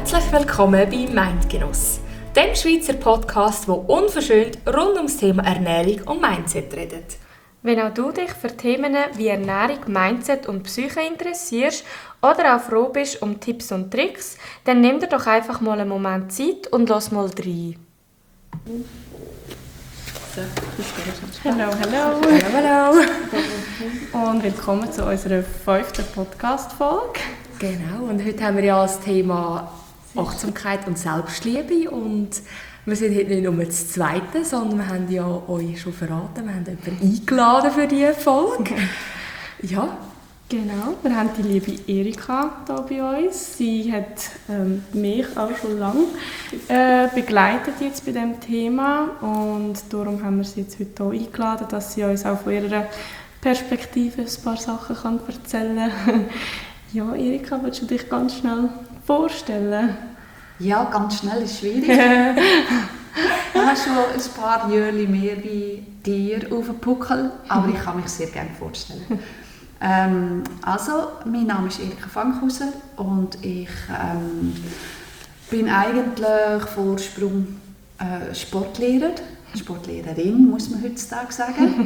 Herzlich willkommen bei Mindgenuss, dem Schweizer Podcast, der unverschönt rund ums Thema Ernährung und Mindset redet. Wenn auch du dich für Themen wie Ernährung, Mindset und Psyche interessierst oder auch froh bist um Tipps und Tricks, dann nimm dir doch einfach mal einen Moment Zeit und lass mal rein. Hallo. Und willkommen zu unserer 5. Podcast-Folge. Genau, und heute haben wir ja das Thema Achtsamkeit und Selbstliebe und wir sind heute nicht nur das Zweite, sondern wir haben ja euch schon verraten, wir haben jemanden eingeladen für diese Folge. Ja. Genau, wir haben die liebe Erika hier bei uns. Sie hat mich auch schon lange begleitet jetzt bei diesem Thema und darum haben wir sie jetzt heute hier eingeladen, dass sie uns auch von ihrer Perspektive ein paar Sachen kann erzählen kann. Ja, Erika, willst du dich ganz schnell vorstellen? Ja, ganz schnell ist schwierig. Ich habe schon ein paar Jahre mehr wie dir auf dem Puckel, aber ich kann mich sehr gerne vorstellen. Also, mein Name ist Erika Fankhauser und ich bin eigentlich von Ursprung Sportlehrerin, muss man heutzutage sagen.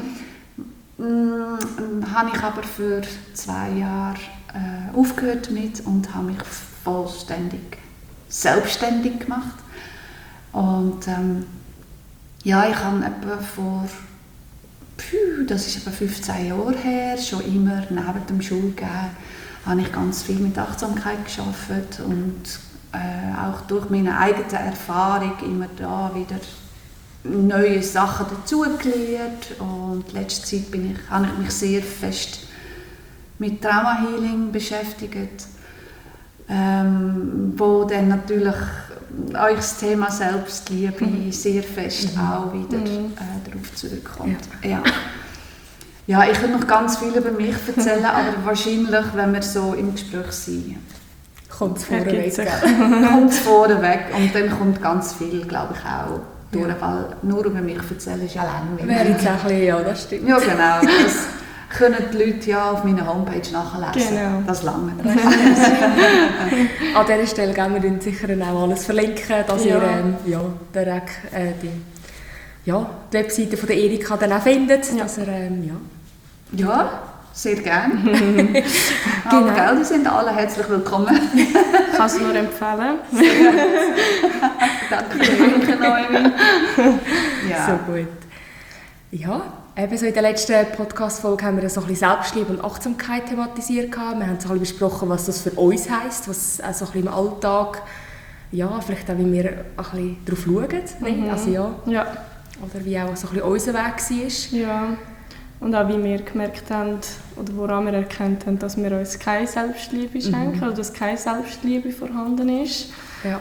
Habe ich aber für 2 Jahre aufgehört mit und habe mich vollständig selbstständig gemacht. Und ja, ich habe etwa das ist etwa 15 Jahre her, schon immer neben dem Schulgehen, habe ich ganz viel mit Achtsamkeit gearbeitet und auch durch meine eigene Erfahrung immer da wieder neue Sachen dazugelernt. Und in letzter Zeit habe ich mich sehr fest mit Trauma-Healing beschäftigt, wo dann natürlich euch das Thema Selbstliebe sehr fest auch wieder darauf zurückkommt. Ja, ich könnte noch ganz viel über mich erzählen, aber wahrscheinlich, wenn wir so im Gespräch sind, kommt es vorweg. Und dann kommt ganz viel, glaube ich, auch durch, weil nur über mich erzählen ist ja langweilig. Wäre jetzt ein bisschen, ja, das stimmt. Ja, genau. Das können die Leute ja auf meiner Homepage nachlesen. Genau. Das lange. An dieser Stelle gehen wir sicher auch alles verlinken, dass ihr direkt die Webseite von der Erika dann auch findet. Ja. Dass ihr, ja, sehr gerne. Genau. Die sind alle herzlich willkommen. Ich kann es nur empfehlen. Danke, Noemi. Ja. So gut. Ja. Eben so in der letzten Podcast-Folge haben wir so ein bisschen Selbstliebe und Achtsamkeit thematisiert. Wir haben so ein bisschen besprochen, was das für uns heisst, was also ein bisschen im Alltag, ja, vielleicht auch, wie wir ein bisschen darauf schauen. Also, ja. Oder wie auch so ein bisschen unser Weg war. Ja. Und auch wie wir gemerkt haben, oder woran wir erkannt haben, dass wir uns keine Selbstliebe schenken, oder dass keine Selbstliebe vorhanden ist. Ja.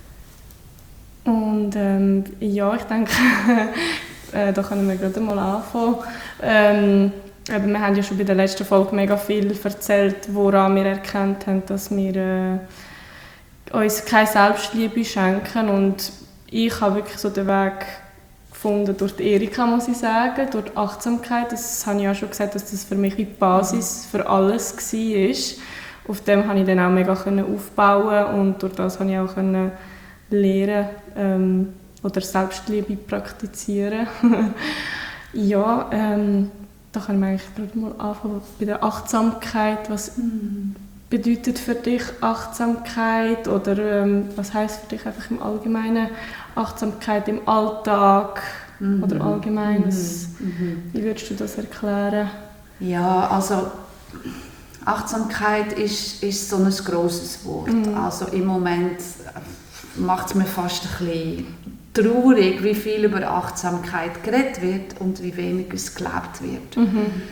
Und ja, ich denke, da können wir gerade mal anfangen. Wir haben ja schon bei der letzten Folge mega viel erzählt, woran wir erkannt haben, dass wir uns keine Selbstliebe schenken. Und ich habe wirklich so den Weg gefunden durch die Erika, muss ich sagen, durch die Achtsamkeit. Das habe ich ja schon gesagt, dass das für mich die Basis für alles war. Auf dem konnte ich dann auch mega aufbauen und durch das konnte ich auch lernen, oder Selbstliebe praktizieren. Ja, da können wir eigentlich gerade mal anfangen bei der Achtsamkeit. Was bedeutet für dich Achtsamkeit? Oder was heisst für dich einfach im Allgemeinen Achtsamkeit im Alltag? Oder allgemein? Wie würdest du das erklären? Ja, also Achtsamkeit ist so ein grosses Wort. Also im Moment macht es mir fast ein bisschen traurig, wie viel über Achtsamkeit geredet wird und wie wenig es gelebt wird.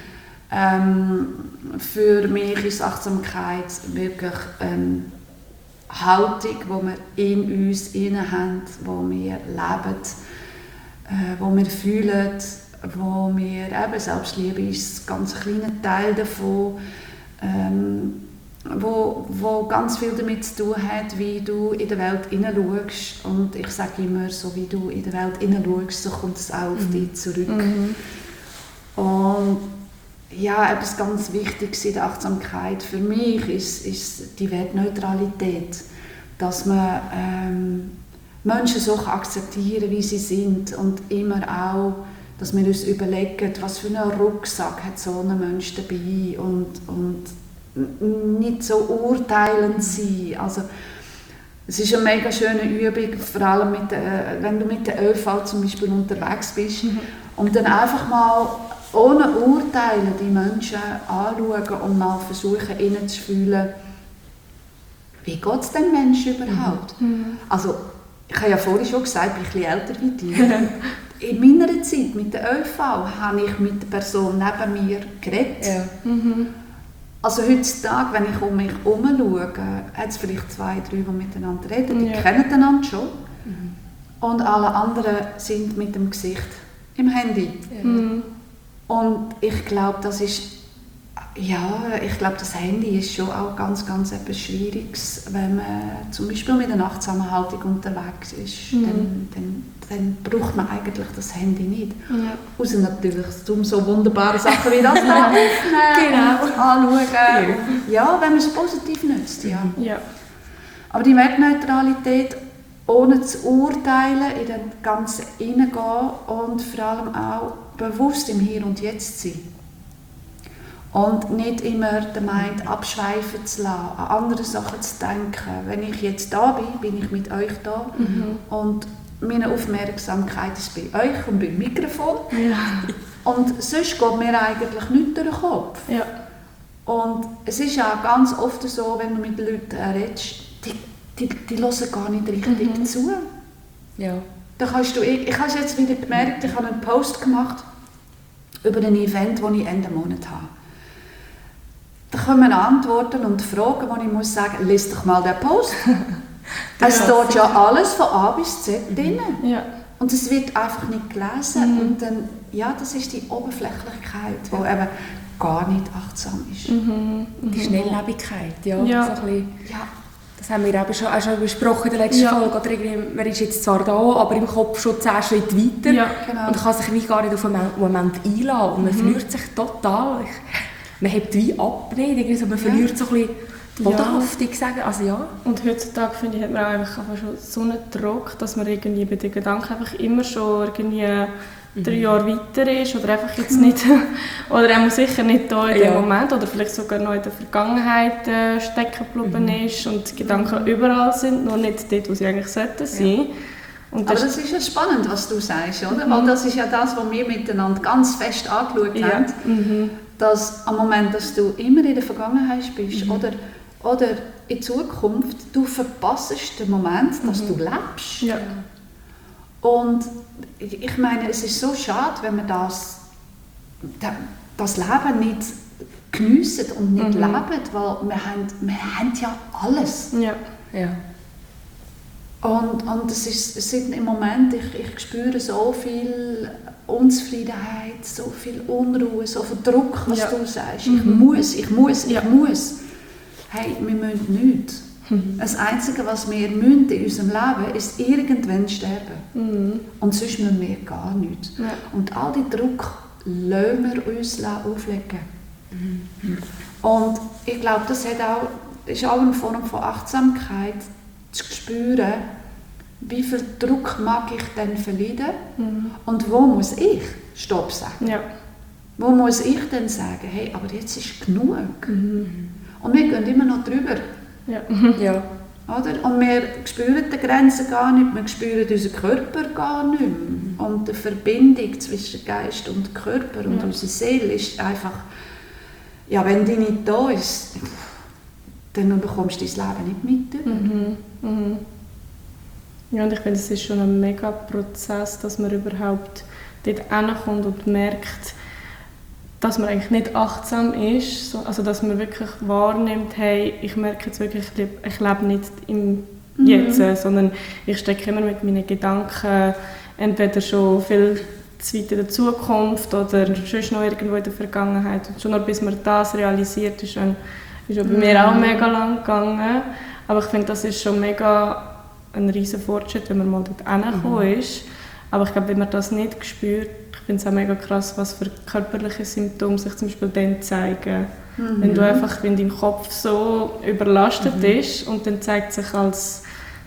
Für mich ist Achtsamkeit wirklich eine Haltung, die wir in uns haben, wo wir leben, wo wir fühlen, wo wir eben Selbstliebe ist ein ganz kleiner Teil davon, wo ganz viel damit zu tun hat, wie du in der Welt hineinschaust. Und ich sage immer, so wie du in der Welt hineinschaust, so kommt es auch auf dich zurück. Und ja, etwas ganz Wichtiges in der Achtsamkeit für mich ist die Wertneutralität. dass man Menschen so akzeptieren, wie sie sind und immer auch, dass wir uns überlegen, was für einen Rucksack hat so ein Mensch dabei und nicht so urteilend sein. Also, es ist eine mega schöne Übung, vor allem wenn du mit der ÖV zum Beispiel unterwegs bist und dann einfach mal ohne Urteilen die Menschen anschauen und mal versuchen, ihnen zu fühlen, wie geht es dem Menschen überhaupt? Also, ich habe ja vorhin schon gesagt, ich bin ein bisschen älter wie dir. In meiner Zeit mit der ÖV habe ich mit der Person neben mir geredet. Ja. Also heutzutage, wenn ich um mich herum schaue, hat es vielleicht 2, 3, die miteinander reden. Die kennen einander schon. Und alle anderen sind mit dem Gesicht im Handy. Und ich glaube, das Handy ist schon auch ganz, ganz etwas Schwieriges, wenn man zum Beispiel mit einer achtsamen Haltung unterwegs ist. Dann braucht man eigentlich das Handy nicht. Außer natürlich so wunderbare Sachen wie das da aufnehmen und anschauen. Ja, wenn man es positiv nutzt. Ja. Aber die Wertneutralität, ohne zu urteilen, in das Ganze hineingehen und vor allem auch bewusst im Hier und Jetzt sein. Und nicht immer den Mind abschweifen zu lassen, an andere Sachen zu denken. Wenn ich jetzt da bin, bin ich mit euch da. Und meine Aufmerksamkeit ist bei euch und beim Mikrofon. Ja. Und sonst geht mir eigentlich nichts durch den Kopf. Ja. Und es ist auch ganz oft so, wenn du mit den Leuten redest, die hören gar nicht richtig zu. Ja. Da kannst ich habe jetzt wieder gemerkt, ich habe einen Post gemacht über ein Event, das ich Ende Monat habe. Da kommen Antworten und Fragen, wo ich muss sagen, lies doch mal den Post. Es steht ja alles von A bis Z drin. Ja. Und es wird einfach nicht gelesen. Und dann, das ist die Oberflächlichkeit, die eben gar nicht achtsam ist. Die Schnelllebigkeit, So ein bisschen, das haben wir eben schon besprochen in der letzten Folge. Oder irgendwie, man ist jetzt zwar da, aber im Kopf schon 10 Schritte weiter. Ja, genau. Und kann sich wie gar nicht auf einen Moment einlassen. Und man verliert sich total. Man hebt wie ab, nicht? Man verliert so ein bisschen bodenhaftig sagen. Also, Und heutzutage, finde ich, hat man auch einfach schon so einen Druck, dass man irgendwie bei den Gedanken einfach immer schon irgendwie 3 Jahre weiter ist oder einfach jetzt nicht, oder er muss sicher nicht da in dem Moment oder vielleicht sogar noch in der Vergangenheit stecken geblieben ist und die Gedanken überall sind, nur nicht dort, wo sie eigentlich sollten sein. Und aber das ist ja spannend, was du sagst, oder? Weil das ist ja das, was wir miteinander ganz fest angeschaut haben, dass am Moment, dass du immer in der Vergangenheit bist oder in Zukunft, du verpasst den Moment, dass du lebst. Ja. Und ich meine, es ist so schade, wenn man das Leben nicht geniessen und nicht leben, weil wir haben ja alles. Ja. Ja. Und es sind im Moment, ich spüre so viel Unzufriedenheit, so viel Unruhe, so viel Druck, was du sagst. Ich muss. Hey, wir müssen nichts. Das Einzige, was wir müssen in unserem Leben, ist irgendwann sterben. Und sonst müssen wir gar nichts. Ja. Und all die Druck lassen wir uns auflegen. Und ich glaube, das ist auch eine Form von Achtsamkeit, zu spüren, wie viel Druck mag ich denn verleiden und wo muss ich Stopp sagen. Ja. Wo muss ich denn sagen, hey, aber jetzt ist genug. Und wir gehen immer noch drüber. Ja. Ja. Oder? Und wir spüren die Grenzen gar nicht, wir spüren unseren Körper gar nicht mehr. Und die Verbindung zwischen Geist und Körper und unserer Seele ist einfach, wenn die nicht da ist, dann bekommst du dein Leben nicht mit. Ja, und ich finde, es ist schon ein mega Prozess, dass man überhaupt dort hinkommt und merkt, dass man eigentlich nicht achtsam ist, also dass man wirklich wahrnimmt, hey, ich merke jetzt wirklich, ich lebe nicht im Jetzt, sondern ich stecke immer mit meinen Gedanken entweder schon viel zu weit in der Zukunft oder sonst noch irgendwo in der Vergangenheit. Und schon noch bis man das realisiert, ist bei mir auch mega lang gegangen. Aber ich finde, das ist schon mega ein riesen Fortschritt, wenn man mal dort hingekommen ist. Aber ich glaube, wenn man das nicht spürt, ich finde es auch mega krass, was für körperliche Symptome sich zum Beispiel dann zeigen. Wenn du einfach, wenn dein Kopf so überlastet ist und dann zeigt sich als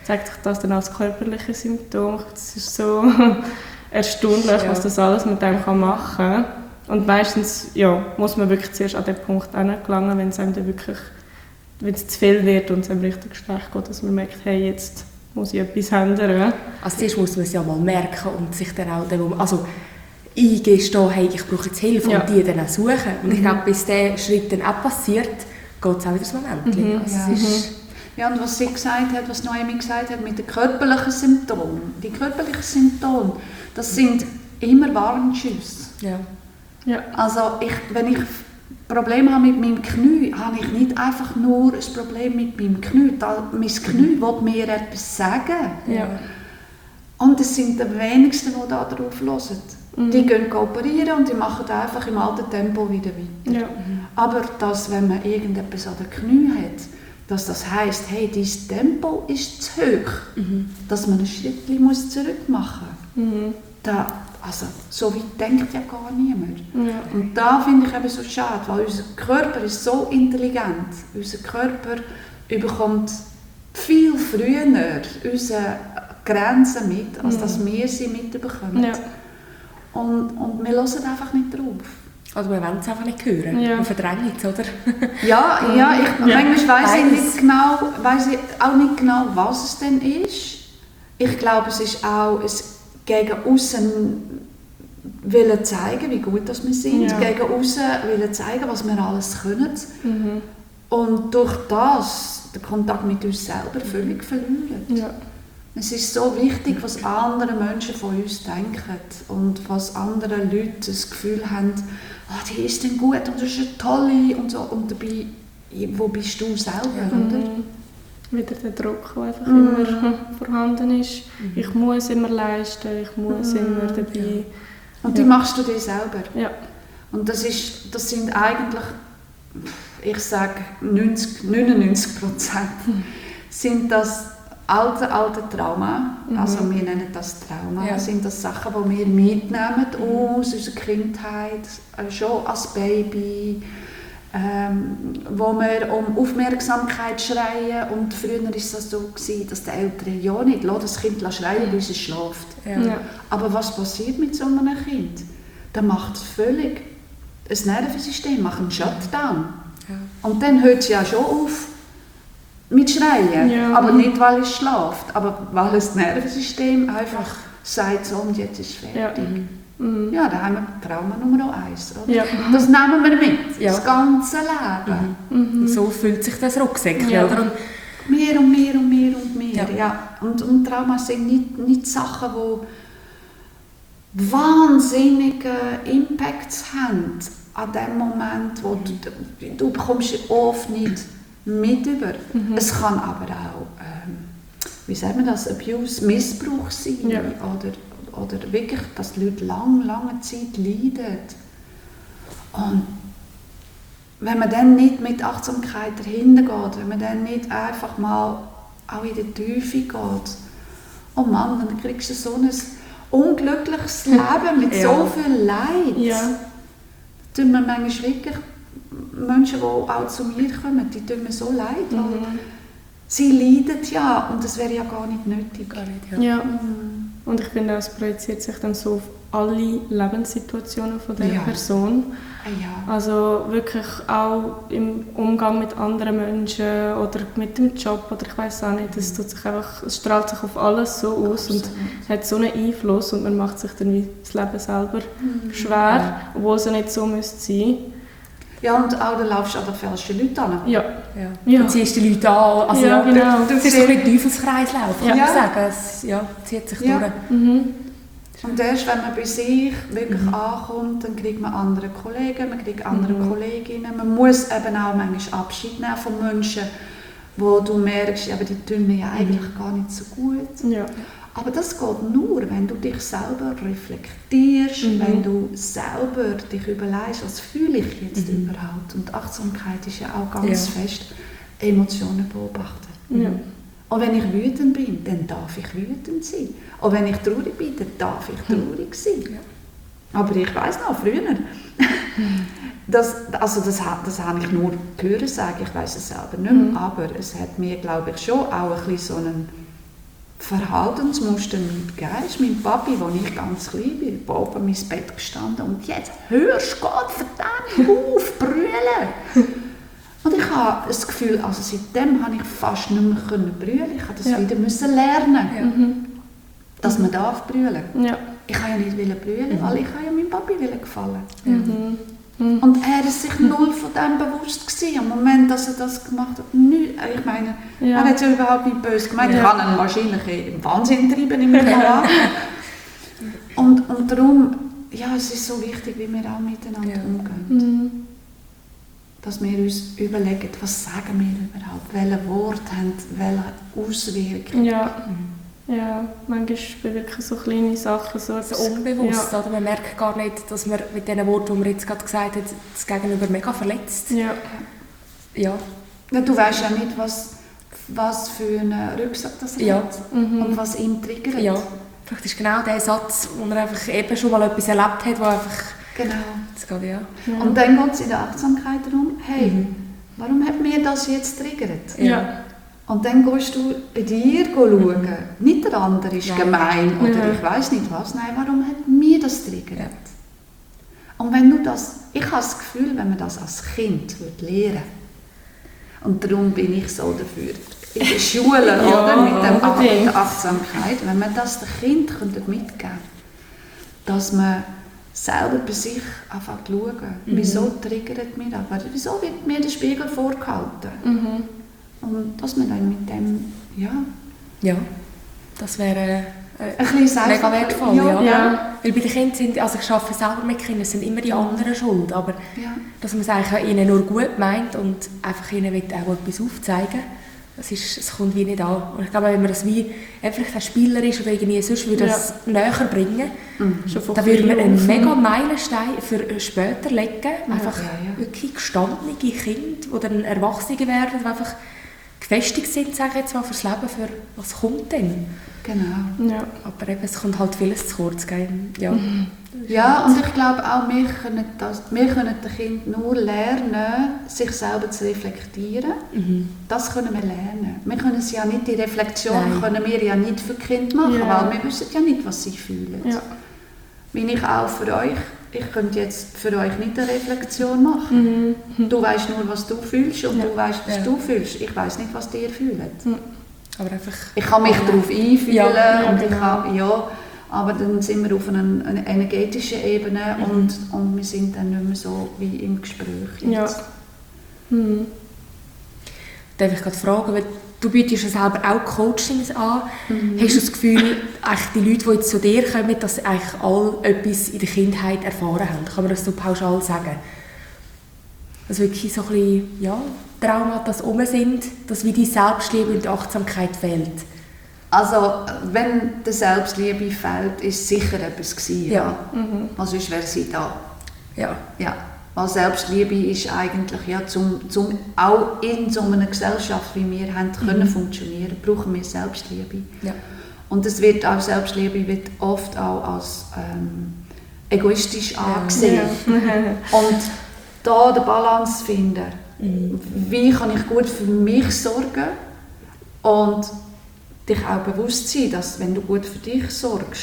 zeigt sich das dann als körperliche Symptom. Das ist so erstaunlich, was das alles mit einem machen kann. Und meistens muss man wirklich zuerst an den Punkt gelangen, wenn es einem dann wirklich wenn es zu viel wird und es einem richtig schlecht geht, dass man merkt, hey, jetzt muss ich etwas ändern. Also zuerst muss man es ja mal merken und sich dann auch eingestehen, hey, ich brauche jetzt Hilfe und die dann auch suchen. Und ich glaube, bis der Schritt dann auch passiert, geht es auch wieder so Moment. Und was sie gesagt hat, was Noemi gesagt hat mit den körperlichen Symptomen. Die körperlichen Symptome, das sind immer Warnschüsse. Ja. Also wenn ich Probleme habe mit meinem Knie, habe ich nicht einfach nur ein Problem mit meinem Knie. Mein Knie will mir etwas sagen. Ja. Und es sind die wenigsten, die da drauf hören. Die gehen operieren und die machen einfach im alten Tempo wieder weiter. Ja. Aber wenn man irgendetwas an den Knie hat, dass das heisst, hey, dein Tempo ist zu hoch, dass man ein Schritt zurück machen muss. Also, so weit denkt ja gar niemand. Ja. Und da finde ich eben so schade, weil unser Körper ist so intelligent. Unser Körper bekommt viel früher unsere Grenzen mit, als dass wir sie mitbekommen. Ja. Und wir hören einfach nicht drauf. Also wir wollen es einfach nicht hören. Ja. Man verdrängt es, oder? Manchmal weiss ich auch nicht genau, was es denn ist. Ich glaube, es ist auch gegen außen wollen zeigen, wie gut wir sind, gegen außen wollen zeigen, was wir alles können. Und durch das den Kontakt mit uns selber völlig verlieren. Ja. Es ist so wichtig, was andere Menschen von uns denken und was andere Leute das Gefühl haben, die ist denn gut und das ist eine tolle und so. Und dabei, wo bist du selber, oder? Wieder der Druck, der einfach immer vorhanden ist. Ich muss immer leisten, ich muss immer dabei. Und die machst du dir selber. Ja. Und das sind eigentlich, ich sage 99% sind das alte Trauma. Also wir nennen das Trauma. Ja. Sind das Sachen, die wir mitnehmen aus unserer Kindheit, schon als Baby. Wo wir um Aufmerksamkeit schreien und früher war es so, dass die Eltern ja nicht das Kind schreien, bis es schläft. Ja. Aber was passiert mit so einem Kind? Dann macht es völlig das Nervensystem macht einen Shutdown. Ja. Und dann hört es ja schon auf mit Schreien, aber nicht, weil es schläft, aber weil das Nervensystem einfach sagt, so und jetzt ist es fertig. Ja, da haben wir Trauma Nummer 1. Oder? Ja. Das nehmen wir mit, das ganze Leben. So fühlt sich das Rucksäckchen, oder? Und Mehr und mehr und mehr und mehr. Ja. Und Trauma sind nicht Sachen, die wahnsinnige Impacts haben an dem Moment, wo du bekommst oft nicht mit über. Es kann aber auch, wie sagt man das, Abuse, Missbrauch sein oder wirklich, dass die Leute lange Zeit leiden. Und wenn man dann nicht mit Achtsamkeit dahinter geht, wenn man dann nicht einfach mal auch in die Tiefe geht, oh Mann, dann kriegst du so ein unglückliches Leben mit so viel Leid. Ja. Da tun mir manchmal wirklich Menschen, die auch zu mir kommen, die tun mir so leid, weil sie leiden ja und das wäre ja gar nicht nötig. Ja. Und ich finde, es projiziert sich dann so auf alle Lebenssituationen von dieser Person. Ja. Also wirklich auch im Umgang mit anderen Menschen oder mit dem Job oder ich weiß auch nicht, es strahlt sich auf alles so aus und hat so einen Einfluss und man macht sich dann wie das Leben selber schwer, obwohl es ja nicht so müsste sein. Ja, und auch dann laufst du an den falschen Leuten an. Ja. du ziehst die Leute an. Also, genau. Das ist so ein Teufelskreislauf, kann man sagen. Es zieht sich durch. Und erst wenn man bei sich wirklich ankommt, dann kriegt man andere Kollegen, man kriegt andere Kolleginnen. Man muss eben auch manchmal Abschied nehmen von Menschen, wo du merkst, aber die tun mir ja eigentlich gar nicht so gut. Ja. Aber das geht nur, wenn du dich selber reflektierst, wenn du selber dich überlegst, was fühle ich jetzt überhaupt. Und Achtsamkeit ist ja auch ganz fest Emotionen beobachten. Ja. Und wenn ich wütend bin, dann darf ich wütend sein. Und wenn ich traurig bin, dann darf ich traurig sein. Ja. Aber ich weiss noch, früher, das habe ich nur gehört sagen, ich weiss es selber nicht mehr, aber es hat mir, glaube ich, schon auch ein bisschen so einen Verhaltensmuster mitgegeben. Das ist mein Papi, als ich ganz klein bin, oben mein Bett gestanden und jetzt hörst Gott verdammt auf, brüllen. Und ich habe das Gefühl, also seitdem habe ich fast nicht mehr brüllen. Ich musste das wieder müssen lernen, dass man darf brüllen. Ja. Ich wollte ja nicht brüllen, weil ich ja meinem Papi gefallen. Und er war sich null von dem bewusst gewesen. Am Moment, dass er das gemacht hat, nicht. Ich meine, er hat es ja überhaupt nicht böse gemeint. Ich habe ihn wahrscheinlich im Wahnsinn treiben in meinem Kanal. und darum, ja, es ist so wichtig, wie wir auch miteinander umgehen. Dass wir uns überlegen, was sagen wir überhaupt, welche Worte haben welche Auswirkungen. Ja, manchmal bewirken so kleine Sachen so unbewusst. Oder? Man merkt gar nicht, dass man mit den Worten, die man jetzt gerade gesagt hat, das Gegenüber mega verletzt. Ja. Du weißt ja nicht, was für einen Rucksack das hat und was ihn triggert. Ja, vielleicht ist genau der Satz, wo man einfach eben schon mal etwas erlebt hat, wo einfach... Genau. Das geht, ja. Und dann geht es in der Achtsamkeit darum, hey, warum hat mir das jetzt triggert? Ja. Und dann gehst du bei dir schauen. Nicht der andere ist gemein oder ich weiss nicht was. Nein, warum hat mir das triggert? Ja. Und wenn du das, ich habe das Gefühl, wenn man das als Kind lernen, und darum bin ich so dafür, in der Schule oder, mit der Achtsamkeit, wenn man das den Kindern mitgeben könnte, dass man selber bei sich anfängt zu schauen, wieso triggert mir das, wieso wird mir der Spiegel vorgehalten? Und dass man dann mit dem, ja, das wäre mega wertvoll. Ja. Weil bei den Kindern sind, also ich arbeite selber mit Kindern, es sind immer die anderen schuld, aber dass man es eigentlich ihnen nur gut meint und einfach ihnen auch etwas aufzeigen, es kommt wie nicht an. Und ich glaube, wenn man das wie einfach spielerisch oder irgendwie sonst würde das näher bringen, dann würde man einen mega Meilenstein für später legen, einfach wirklich gestandene Kinder, die dann Erwachsene werden, die einfach gefestigt sind, sage ich jetzt mal, fürs Leben, für was kommt denn? Genau. Ja. Aber eben, es kommt halt vieles zu kurz. Ja, und ich glaube auch, wir können den Kindern nur lernen, sich selber zu reflektieren. Das können wir lernen. Wir können es ja nicht, die Reflexion können wir ja nicht für die Kinder machen, weil wir wissen ja nicht, was sie fühlen. Ja. Wenn ich auch für euch, ich könnte jetzt für euch nicht eine Reflexion machen. Du weißt nur, was du fühlst und du weißt, was du fühlst. Ich weiß nicht, was ihr fühlt. Aber einfach ich kann mich darauf einfühlen und ich kann, aber dann sind wir auf einer energetischen Ebene und wir sind dann nicht mehr so wie im Gespräch jetzt. Darf ich gerade fragen, weil du bietest ja selber auch Coachings an. Hast du das Gefühl, die Leute, die jetzt zu dir kommen, dass sie eigentlich alle etwas in der Kindheit erfahren haben? Kann man das so pauschal sagen? Dass wirklich so ein bisschen, Traumata rum sind, dass wie die Selbstliebe und die Achtsamkeit fehlt? Also, wenn die Selbstliebe fehlt, ist es sicher etwas gewesen. Weil sonst wäre sie da. Ja. Weil Selbstliebe ist eigentlich, zum auch in so einer Gesellschaft, wie wir haben können funktionieren, brauchen wir Selbstliebe. Ja. Und Selbstliebe wird oft auch als egoistisch angesehen. Und da die Balance finden, wie kann ich gut für mich sorgen und dich auch bewusst sein, dass wenn du gut für dich sorgst,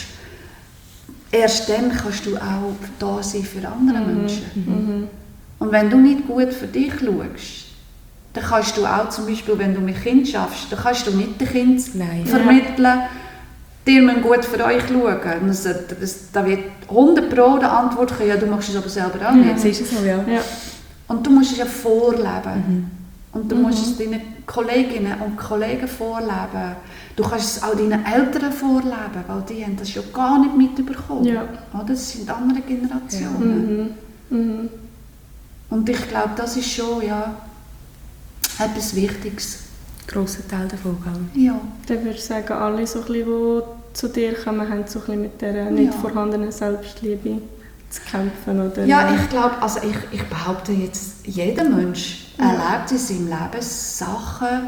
erst dann kannst du auch da sein für andere Menschen. Und wenn du nicht gut für dich schaust, dann kannst du auch zum Beispiel, wenn du mit Kindern schaffst, dann kannst du nicht den Kindern vermitteln, die müssen gut für euch schauen. Da wird 100 Pro die Antwort kommen, ja, du machst es aber selber auch nicht. Das ist so, ja. Und du musst es ja vorleben. Und du musst es deinen Kolleginnen und Kollegen vorleben. Du kannst es auch deinen Eltern vorleben, weil die haben das ja gar nicht mitbekommen. Ja. Das sind andere Generationen. Und ich glaube, das ist schon etwas Wichtiges. Grosser Teil davon, gell? Ja. Dann würde ich sagen, alle, so ein bisschen, die zu dir kommen, haben so ein bisschen mit dieser nicht vorhandenen Selbstliebe zu kämpfen. Oder? Ja, ich glaube, also ich behaupte jetzt, jeder Mensch erlebt in seinem Leben Sachen,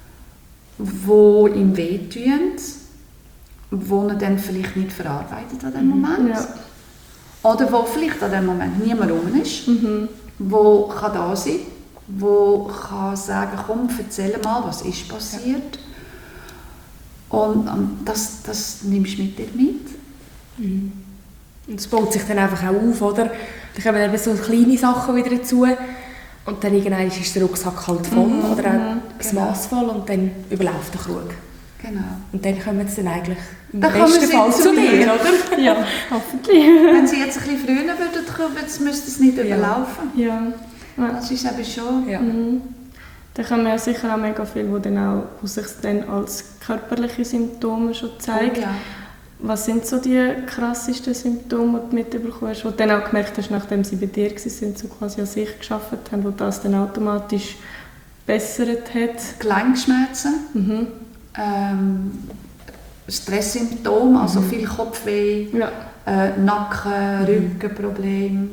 die ihm wehtun, die er dann vielleicht nicht verarbeitet an dem Moment. Ja. Oder wo vielleicht an dem Moment niemand rum ist, wo kann da sein, wo kann sagen, komm, erzähl mal, was ist passiert. Und das nimmst du mit dir mit. Und es baut sich dann einfach auch auf, oder? Dann kommen eben so kleine Sachen wieder dazu und dann irgendwann ist der Rucksack halt voll oder auch das Maß voll und dann überläuft der Krug. Genau. Und dann kommen sie dann eigentlich im Dann besten Fall kommen sie zu zu dir, mir. oder? Ja, hoffentlich. Wenn sie jetzt ein bisschen früher würden kommen, müsste es nicht überlaufen. Ja. Das ist eben schon... Ja. Da kommen ja sicher auch mega viele, wo sich dann als körperliche Symptome schon zeigen. Oh, ja. Was sind so die krassesten Symptome, die du mitbekommen hast, die du dann auch gemerkt hast, nachdem sie bei dir waren, so quasi an sich gearbeitet haben, wo das dann automatisch bessert hat? Gelenkschmerzen, Stresssymptome, also viel Kopfweh, Nacken, Rückenprobleme.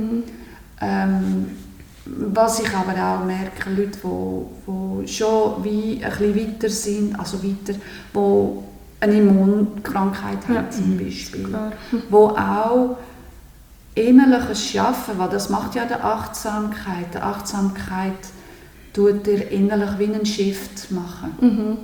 Was ich aber auch merke, Leute, die schon wie ein bisschen weiter sind, also weiter, die eine Immunkrankheit haben zum Beispiel, wo auch innerliches Arbeiten, weil das macht ja die Achtsamkeit. Die Achtsamkeit tut dir innerlich wie einen Shift machen.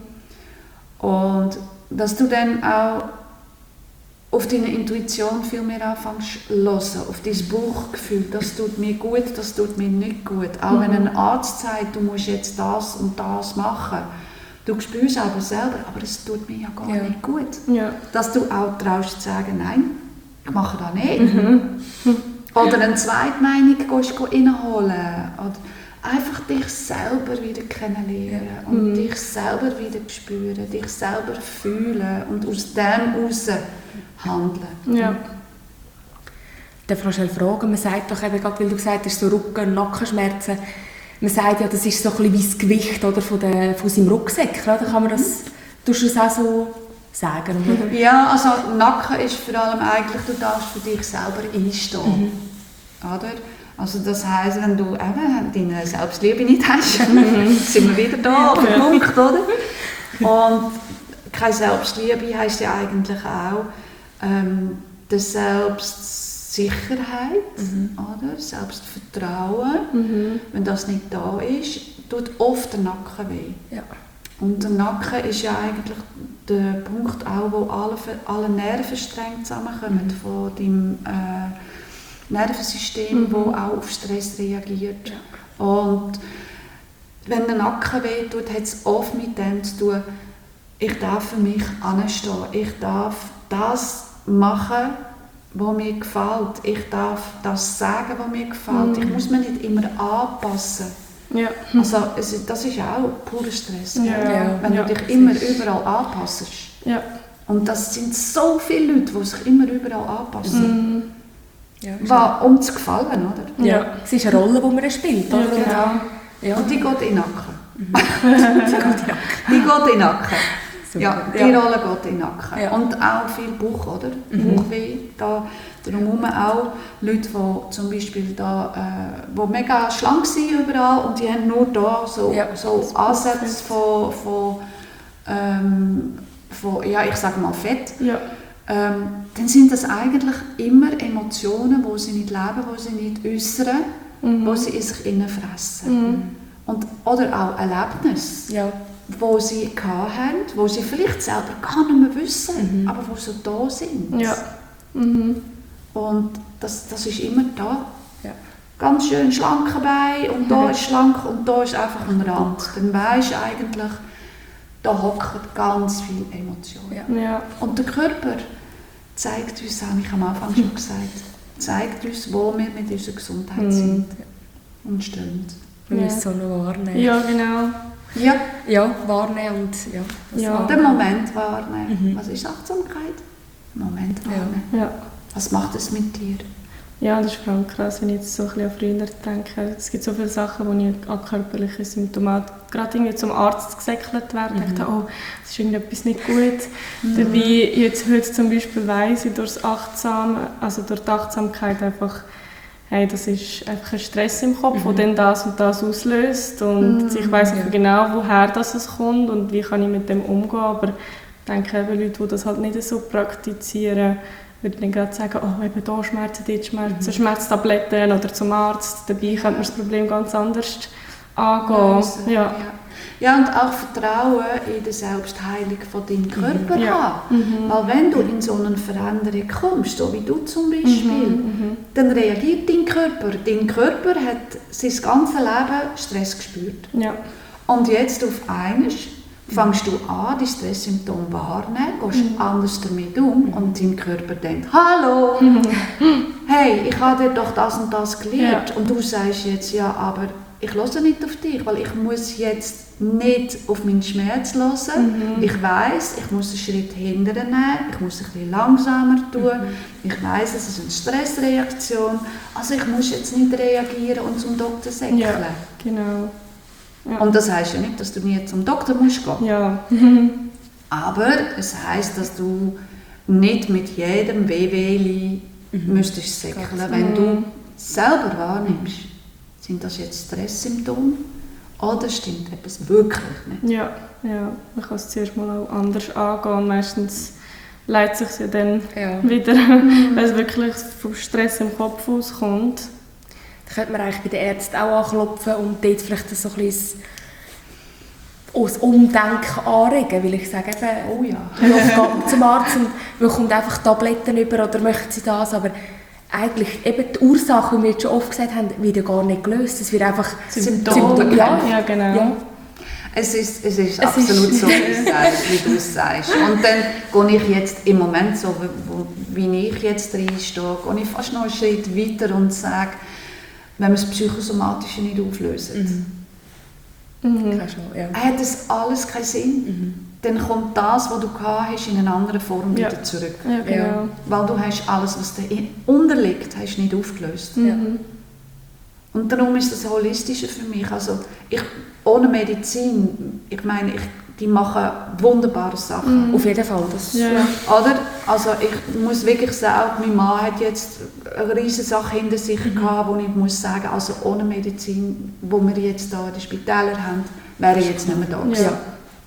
Und dass du dann auch auf deine Intuition viel mehr anfängst zu hören, auf dein Bauchgefühl, das tut mir gut, das tut mir nicht gut. Auch wenn ein Arzt sagt, du musst jetzt das und das machen, du spürst aber selber, aber es tut mir ja gar nicht gut. Ja. Dass du auch traust zu sagen, nein, ich mache das nicht. Oder eine Zweitmeinung reinholen. Oder einfach dich selber wieder kennenlernen und dich selber wieder spüren, dich selber fühlen und aus dem heraus handeln. Ja. Dann kannst du fragen, man sagt doch eben, gerade weil du gesagt hast, so Rücken- und Nackenschmerzen, man sagt ja, das ist so ein bisschen wie das Gewicht oder, von seinem Rucksack. Oder? Kann man das, tust du das auch so sagen? Oder? Ja, also Nacken ist vor allem eigentlich, du darfst für dich selber einstehen. Oder? Also das heisst, wenn du eben deine Selbstliebe nicht hast, sind wir wieder da auf dem Punkt, oder? Und keine Selbstliebe heisst ja eigentlich auch die Selbstsicherheit, oder? Selbstvertrauen. Wenn das nicht da ist, tut oft der Nacken weh. Ja. Und der Nacken ist ja eigentlich der Punkt auch, wo alle Nervenstränge zusammenkommen von deinem Nervensystem, das auch auf Stress reagiert. Ja. Und wenn der Nacken weh tut, hat es oft mit dem zu tun, ich darf für mich anstehen, ich darf das machen, was mir gefällt, ich darf das sagen, was mir gefällt, ich muss mich nicht immer anpassen. Ja. Also das ist auch purer Stress, wenn du dich immer überall anpasst. Ja. Und das sind so viele Leute, die sich immer überall anpassen. Ja, um zu gefallen, oder? Ja. Es ist eine Rolle, die man spielt, oder? Ja, genau. Und die geht in den Nacken. Die geht in den Nacken. Super. Ja, die Rolle geht in den Nacken. Ja. Und auch viel Bauch, oder? Bauchweh. Da drumherum auch Leute, die zum Beispiel die mega schlank sind überall und die haben nur da so Ansätze von ich sage mal Fett. Ja. Dann sind das eigentlich immer Emotionen, die sie nicht leben, die sie nicht äußern, die sie in sich innen fressen. Und, oder auch Erlebnisse, die sie hatten, die sie vielleicht selber gar nicht mehr wissen, aber die so da sind. Ja. Und das ist immer da. Ja. Ganz schön schlanke Beine und da ist schlank und da ist einfach ein Rand. Dann weisst du eigentlich, da hocken ganz viele Emotionen. Ja. Und der Körper zeigt uns, habe ich am Anfang schon gesagt, zeigt uns, wo wir mit unserer Gesundheit sind und stehen. Wir müssen es so noch wahrnehmen. Ja, genau. Ja, wahrnehmen und den Moment wahrnehmen. Was ist Achtsamkeit? Moment wahrnehmen. Ja. Was macht es mit dir? Ja, das ist vor allem krass, wenn ich jetzt so ein bisschen an früher denke. Es gibt so viele Sachen, wo ich an körperlichen Symptomen gerade irgendwie zum Arzt gesäckelt werde. Ich dachte, oh, es ist irgendetwas nicht gut. Dabei jetzt heute zum Beispiel weiss ich durch die Achtsamkeit einfach, hey, das ist einfach ein Stress im Kopf, der dann das und das auslöst. Und ich weiss nicht genau, woher das kommt und wie kann ich mit dem umgehen. Aber ich denke, eben Leute, die das halt nicht so praktizieren, würde dann gerade sagen, oh, eben da Schmerzen, dort Schmerzen, Schmerztabletten oder zum Arzt. Dabei könnte man das Problem ganz anders angehen. Ja. Ja, und auch Vertrauen in die Selbstheilung von deinem Körper haben. Weil wenn du in so eine Veränderung kommst, so wie du zum Beispiel, dann reagiert dein Körper. Dein Körper hat sein ganzes Leben Stress gespürt. Ja. Und jetzt auf einmal fängst du an, die Stresssymptome wahrnehmen, gehst anders damit um und dein Körper denkt, hallo, hey, ich habe dir doch das und das gelehrt. Ja. Und du sagst jetzt, ja, aber ich höre nicht auf dich, weil ich muss jetzt nicht auf meinen Schmerz hören. Ich weiss, ich muss einen Schritt hinterher nehmen, ich muss ein bisschen langsamer tun. Ich weiss, es ist eine Stressreaktion, also ich muss jetzt nicht reagieren und zum Doktor säckeln. Ja, genau. Ja. Und das heisst ja nicht, dass du nie zum Doktor musst gehen. Ja. Aber es heisst, dass du nicht mit jedem Wehwehli müsstest säckeln. Wenn du selber wahrnimmst, sind das jetzt Stresssymptome oder stimmt etwas wirklich nicht? Ja, man kann es zuerst mal auch anders angehen. Meistens leitet es sich ja dann wieder, wenn es wirklich vom Stress im Kopf auskommt. Da könnte man eigentlich bei den Ärzten auch anklopfen und dort vielleicht so ein bisschen das Umdenken anregen, weil ich sage eben, wie oft geht man zum Arzt und bekommt einfach Tabletten über oder möchte sie das, aber eigentlich eben die Ursache, wie wir jetzt schon oft gesagt haben, wird ja gar nicht gelöst. Es wird einfach Symptome. Ja, genau. Ja. Es ist absolut so, wie du es sagst. Und dann gehe ich jetzt im Moment so, wie ich jetzt reinstehe, gehe ich fast noch einen Schritt weiter und sage, wenn wir das Psychosomatische nicht auflösen, hat das alles keinen Sinn. Dann kommt das, was du gehabt hast, in eine andere Form wieder zurück. Ja, genau. Weil du hast alles, was da unterliegt, hast nicht aufgelöst. Und darum ist das Holistische für mich. Also ohne Medizin, ich meine, die machen wunderbare Sachen. Auf jeden Fall. Das, Oder? Also ich muss wirklich sagen, mein Mann hat jetzt eine riesige Sache hinter sich gehabt, wo ich muss sagen, also ohne Medizin, wo wir jetzt hier in den Spitälern haben, wäre ich jetzt nicht mehr da gewesen. Ja.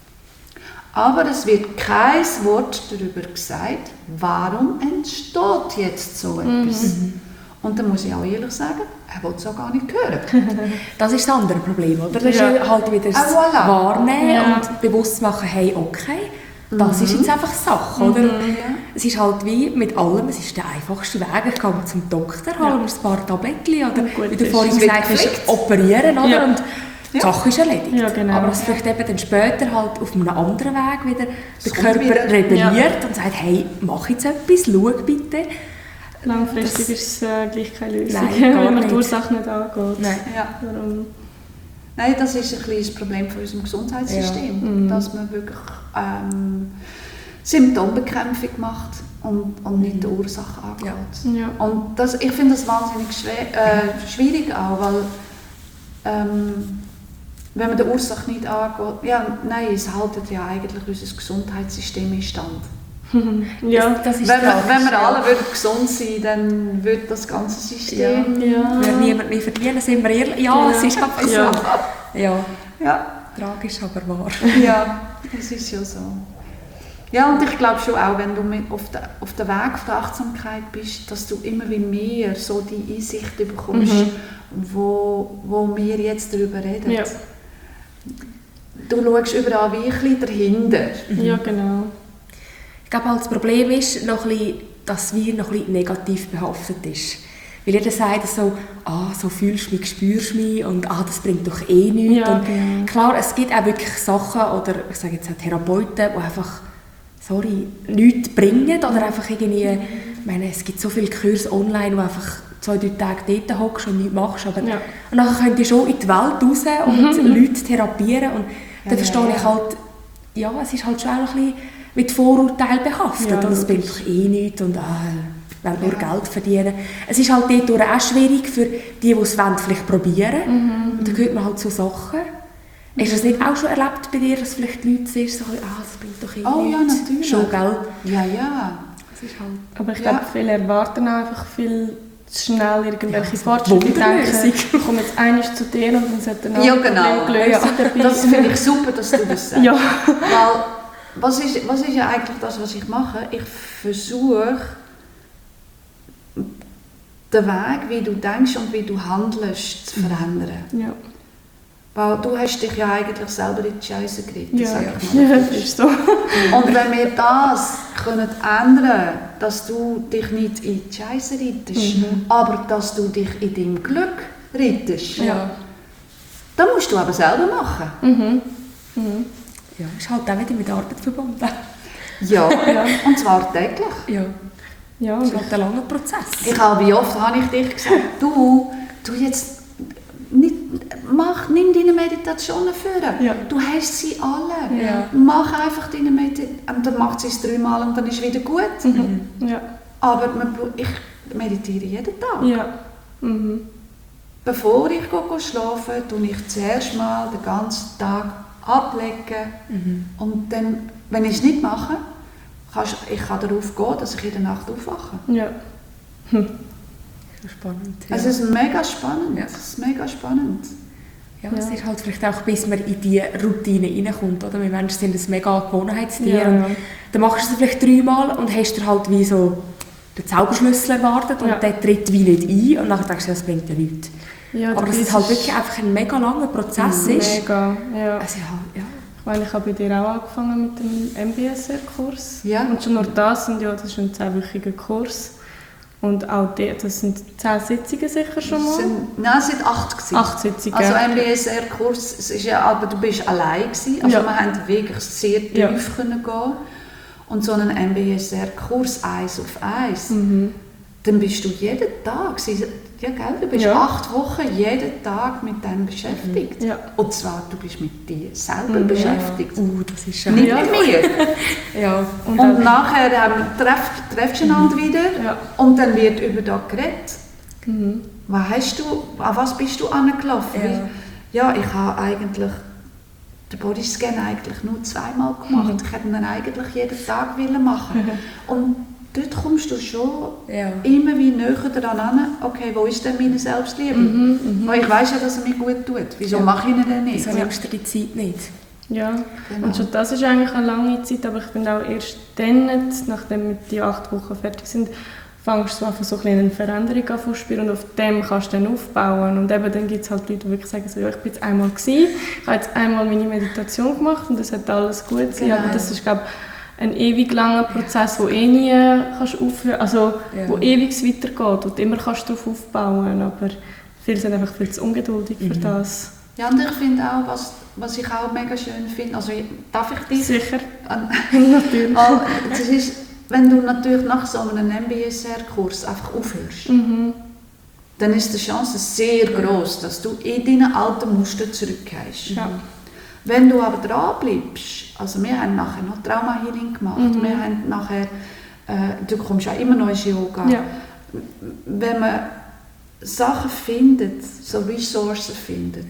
Aber es wird kein Wort darüber gesagt, warum entsteht jetzt so etwas. Und dann muss ich auch ehrlich sagen, er will es auch gar nicht hören. Das ist das andere Problem, oder? Das ist halt wieder das Wahrnehmen und bewusst machen, hey, okay, das ist jetzt einfach Sache, oder? Es ist halt wie mit allem, es ist der einfachste Weg. Ich gehe zum Doktor, hole mir ein paar Tabletten oder, wie du vorhin gesagt hast, operieren, oder? Und die Sache ist erledigt. Ja, genau. Aber es vielleicht eben dann später halt auf einem anderen Weg wieder der Körper rebelliert und sagt, hey, mach jetzt etwas, schau bitte. Langfristig ist es gleich keine Lösung, wenn man die Ursache nicht angeht. Nein. Ja. Nein, das ist ein kleines Problem von unserem Gesundheitssystem, dass man wirklich Symptombekämpfung macht und nicht die Ursache angeht. Ja. Und ich finde das wahnsinnig schwierig auch, weil wenn man die Ursache nicht angeht, es haltet ja eigentlich unser Gesundheitssystem in Stand. Ja, das ist wenn wir alle gesund sein, dann würde das ganze System... Würde niemand mehr verdienen, sind wir ehrlich? Ja, es ist einfach so. Ja. Tragisch, aber wahr. Ja, das ist ja so. Ja, und ich glaube schon auch, wenn du auf dem Weg der Achtsamkeit bist, dass du immer wie mehr so die Einsicht bekommst, wo wir jetzt darüber reden. Ja. Du schaust überall wie ein bisschen dahinter. Ja, genau. Ich glaube, das Problem ist, noch ein bisschen, dass wir noch ein bisschen negativ behaftet ist. Weil jeder sagt so, so fühlst du mich, spürst du mich und das bringt doch eh nichts. Ja, und klar, es gibt auch wirklich Sachen, oder ich sage jetzt auch Therapeuten, die einfach, nichts bringen oder einfach irgendwie, ich meine, es gibt so viele Kurse online, wo einfach 2-3 Tage dort hockst und nichts machst, aber und dann könnt ihr schon in die Welt raus und Leute therapieren und dann verstehe ich halt, es ist halt schon auch ein bisschen mit Vorurteilen behaftet. Ja, das bringt doch eh nichts und wollen nur Geld verdienen. Es ist halt dort auch schwierig für die es vielleicht probieren. Und dann hört man halt so Sachen. Hast du das nicht auch schon erlebt bei dir, dass vielleicht Leute sagen, das bringt doch eh nichts? Oh ja, natürlich. Schon, gell? Ja. Das ist halt, aber ich glaube, viele erwarten einfach viel zu schnell irgendwelche Fortschritte. Die denken, ich komme jetzt einmal zu dir und dann sollte ein Problem gelöst dabei. Das finde ich super, dass du das sagst. Weil, was ist ja eigentlich das, was ich mache? Ich versuche, den Weg, wie du denkst und wie du handelst, zu verändern. Ja. Weil du hast dich ja eigentlich selber in die Scheisse geritten, Ja, sag ich mal. ja, das ist so. Und wenn wir das können ändern, dass du dich nicht in die Scheisse reitest, aber dass du dich in deinem Glück reitest, dann musst du aber selber machen. Ja, ist halt auch wieder mit Arbeit verbunden. Ja, und zwar täglich. Ja, Ja, das und ist halt ein langer Prozess. Wie oft habe ich dich gesagt, du jetzt nicht, nimm deine Meditationen vor. Ja. Du hast sie alle. Ja. Mach einfach deine Meditation. Und dann macht sie es 3-mal und dann ist es wieder gut. ja. Aber ich meditiere jeden Tag. Ja. Mhm. Bevor ich schlafe, tue ich zuerst mal den ganzen Tag ablegen. Und dann, wenn ich es nicht mache, ich kann darauf gehen, dass ich in der Nacht aufwache. Ja. So spannend. Ja. Es ist mega spannend. Ja. Es ist mega spannend. Ja, es ist halt vielleicht auch, bis man in diese Routine reinkommt. Oder? Wir Menschen sind ein mega Gewohnheitstier. Ja. Und dann machst du es vielleicht 3-mal und hast dir halt wie so den Zauberschlüssel erwartet und der tritt wie nicht ein. Und dann denkst du, das bringt ja nichts. Ja, aber dass es halt wirklich einfach ein mega langer Prozess ist. Mega, ja. Also, ja. Weil ich habe bei dir auch angefangen mit dem MBSR-Kurs. Ja. Und schon nur das ist ein 10-wöchiger Kurs. Und auch das sind 10 Sitzungen sicher schon mal. Es sind 8 gewesen. 8 Sitzungen. Also MBSR-Kurs, es ist ja, aber du bist allein gewesen. Also wir haben wirklich sehr tief können gehen. Und so einen MBSR-Kurs 1 auf 1, dann bist du jeden Tag, ja, gell, du bist 8 Wochen jeden Tag mit dem beschäftigt. Ja. Und zwar, du bist mit dir selber beschäftigt. Das ist schon... Nicht mit mir. Ja. Und nachher treffst du einander wieder und dann wird über das geredet. An was bist du angelaufen? Ja, ich habe eigentlich den Bodyscan eigentlich nur 2-mal gemacht. Ich hätte ihn eigentlich jeden Tag machen. Und dort kommst du schon immer wie näher daran, okay, wo ist denn meine Selbstliebe? Weil ich weiss ja, dass er mir gut tut. Wieso mache ich ihn denn nicht? Wieso nimmst du die Zeit nicht? Ja, Genau. und schon das ist eigentlich eine lange Zeit, aber ich finde auch erst dann, nachdem die 8 Wochen fertig sind, fängst du an, so eine Veränderung an zu spüren und auf dem kannst du dann aufbauen. Und eben dann gibt es halt Leute, die wirklich sagen, so, ja, ich bin jetzt einmal gewesen, ich habe jetzt einmal meine Meditation gemacht und das hat alles gut gewesen. Genau. Aber das ist, glaube ich, ein ewig langer Prozess, der nie kannst aufhören, also wo ewig weitergeht, wo du immer kannst darauf aufbauen. Aber viele sind einfach viel zu ungeduldig für das. Ja, und ich finde auch, was ich auch mega schön finde, also darf ich dich? Sicher, natürlich. Das ist, wenn du natürlich nach so einem MBSR-Kurs einfach aufhörst, dann ist die Chance sehr groß, dass du in deine alten Muster zurückgehst. Ja. Wenn du aber dran bleibst, also wir haben nachher noch Trauma-Healing gemacht, wir haben nachher, du kommst auch immer noch ins Yoga. Ja. Wenn man Sachen findet, so Ressourcen findet,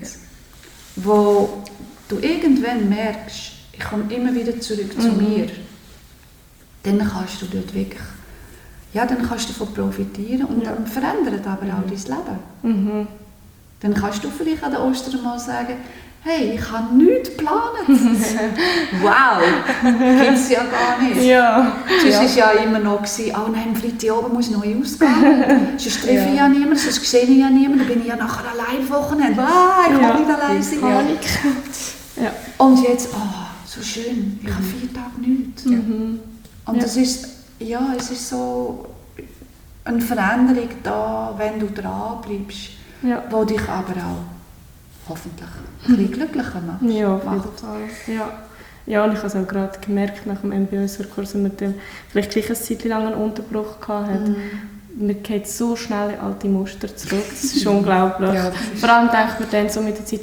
wo du irgendwann merkst, ich komme immer wieder zurück zu mir, dann kannst du dort wirklich, ja, dann kannst du davon profitieren und dann verändert aber auch dein Leben. Dann kannst du vielleicht an der Ostern mal sagen, hey, ich habe nichts geplant. Wow, gibt es ja gar nicht. Ja. Sonst war ja immer noch, oh nein, am Freitag oben muss ich neu ausgehen. Sonst treffe ich ja niemanden, sonst sehe ich ja niemanden, dann bin ich ja nachher allein am Wochenende. Ich kann nicht allein sein. Ja. Und jetzt, so schön, ich habe 4 Tage nichts. Und das ist, ja, es ist so eine Veränderung da, wenn du dran bleibst, die dich aber auch hoffentlich ein bisschen glücklicher macht. Ja, auf jeden Fall. Ja, und ich habe es auch gerade gemerkt nach dem MBSR-Kurs, dass man dann vielleicht gleich eine Zeit lang einen Unterbruch hatte. Man geht so schnell in alte Muster zurück, das ist unglaublich. Vor allem denkt man dann so mit der Zeit,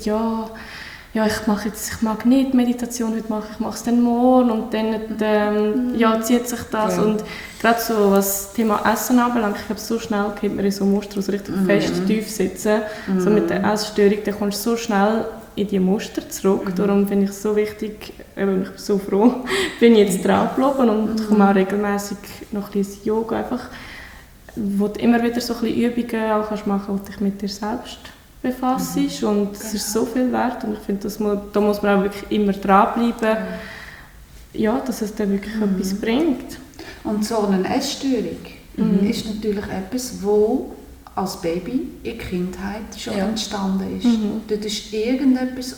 ich mag nicht Meditation heute machen, ich mache es dann morgen und dann zieht sich das. Und gerade so was das Thema Essen anbelangt, ich glaube, so schnell geht man in so Muster, also richtig fest tief sitzen, so mit der Essstörung, dann kommst du so schnell in die Muster zurück. Darum finde ich es so wichtig, ich bin so froh, bin ich jetzt dran geblieben und komme auch regelmäßig noch ein bisschen Yoga, einfach, wo du immer wieder so ein bisschen Übungen auch kannst machen, wo du dich mit dir selbst befasst und es ist so viel wert und ich finde, da muss man auch wirklich immer dranbleiben, dass es dann wirklich etwas bringt. Und so eine Essstörung ist natürlich etwas, wo als Baby in der Kindheit schon entstanden ist. Dort ist irgendetwas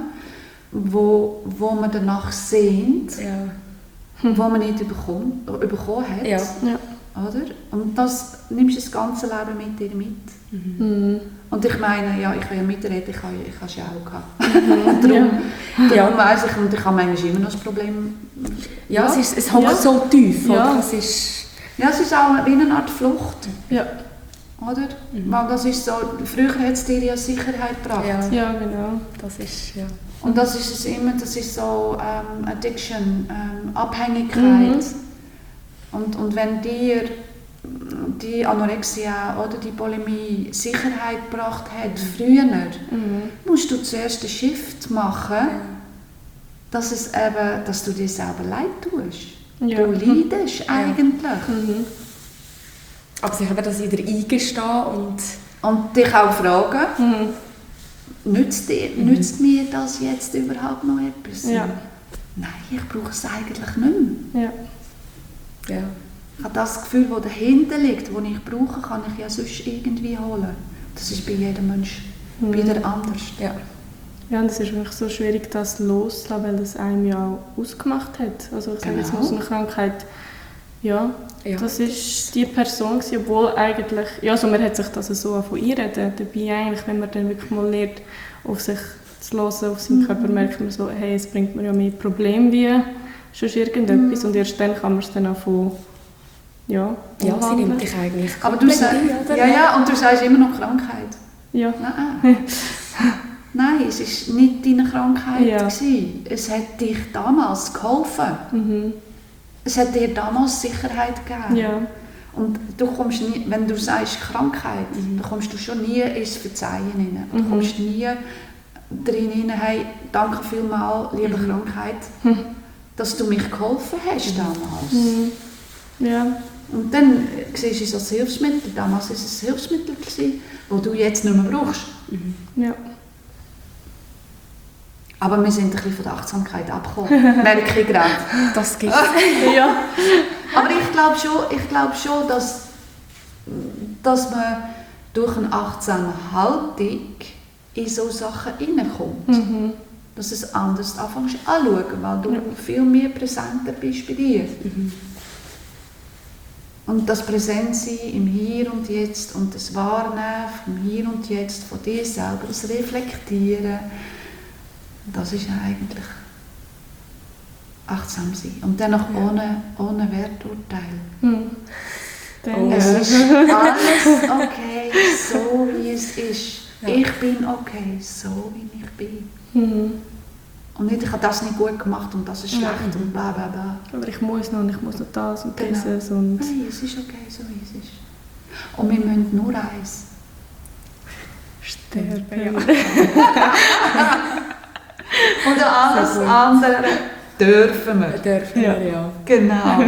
wo man danach sehnt, wo man nicht bekommen hat. Ja. Oder? Und das nimmst du das ganze Leben mit dir mit. Und ich meine, ja, ich will mitreden, ich habe es ja auch gehabt. Darum weiss ich, und ich habe manchmal immer noch das Problem. Ja, es hängt so tief. Ja. Es ist auch wie eine Art Flucht. Ja. Oder? Weil das ist so, früher hat es dir ja Sicherheit gebracht. Ja, genau. Das ist, ja. Und das ist es immer, das ist so Addiction, Abhängigkeit. Und wenn dir die Anorexia oder die Bulimie Sicherheit gebracht hat, früher, musst du zuerst einen Shift machen, dass du dir selber leid tust. Ja. Du leidest eigentlich. Aber sich eben das wieder eingestehen und dich auch fragen, nützt mir das jetzt überhaupt noch etwas? Ja. Nein, ich brauche es eigentlich nicht mehr. Ja. Ich habe das Gefühl, das dahinter liegt, das ich brauche, kann ich ja sonst irgendwie holen. Das ist bei jedem Mensch wieder anders. Ja, und es ist wirklich so schwierig, das loszulassen, weil das einem ja auch ausgemacht hat. Also ich sage jetzt mal, so eine Krankheit, das ist die Person gewesen, obwohl eigentlich, also man hat sich das so von ihr reden. Dabei eigentlich, wenn man dann wirklich mal lernt, auf sich zu hören, auf seinen Körper, merkt man so, hey, es bringt mir ja mehr Probleme wie sonst irgendetwas. Und erst dann kann man es dann auch von sie nimmt dich eigentlich. Aber du sagst, und du sagst immer noch Krankheit. Ja. Nein, es war nicht deine Krankheit. Es hat dich damals geholfen. Es hat dir damals Sicherheit gegeben. Ja. Und du kommst nie, wenn du sagst Krankheit, dann kommst du schon nie ins Verzeihen hinein. Du kommst nie drin hinein, hey, danke vielmals, liebe Krankheit, dass du mich geholfen hast damals. Ja. Und dann siehst du es als Hilfsmittel. Damals war es ein Hilfsmittel, das du jetzt nicht mehr brauchst. Ja. Aber wir sind ein bisschen von der Achtsamkeit abgekommen. Merke ich gerade. Das gibt es. Ja. Aber ich glaube schon, dass man durch eine achtsame Haltung in solche Sachen hineinkommt. Dass es anders anfängst anzuschauen, weil du viel mehr präsenter bist bei dir. Und das Präsentsein im Hier und Jetzt und das Wahrnehmen vom Hier und Jetzt, von dir selber, das Reflektieren, das ist eigentlich achtsam sein. Und dann noch ohne Werturteil. Es ist alles okay, so wie es ist. Ja. Ich bin okay, so wie ich bin. Und nicht, ich habe das nicht gut gemacht und das ist schlecht und bla bla bla. Aber ich muss noch das und dieses. Und nein, es ist okay, so wie es ist. Und wir müssen nur eins. Sterben. Und alles andere dürfen wir. Ja. Genau.